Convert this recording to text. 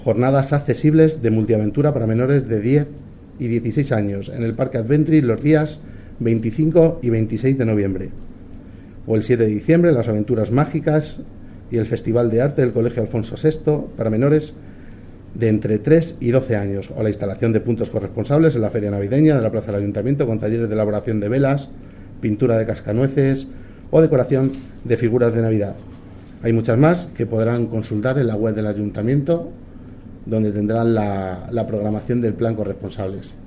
Jornadas accesibles de multiaventura para menores de 10 y 16 años en el Parque Adventris los días 25 y 26 de noviembre. O el 7 de diciembre, las aventuras mágicas y el Festival de Arte del Colegio Alfonso VI para menores de entre 3 y 12 años. O la instalación de puntos corresponsables en la feria navideña de la Plaza del Ayuntamiento con talleres de elaboración de velas, pintura de cascanueces o decoración de figuras de Navidad. Hay muchas más que podrán consultar en la web del Ayuntamiento, donde tendrán la programación del plan corresponsables.